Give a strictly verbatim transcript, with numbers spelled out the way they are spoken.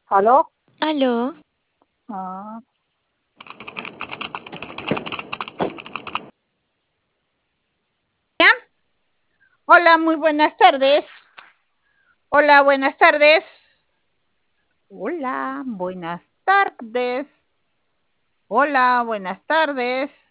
¿Aló? Aló, Ah, hola, muy buenas tardes. Hola, buenas tardes. Hola, buenas tardes. Hola, buenas tardes.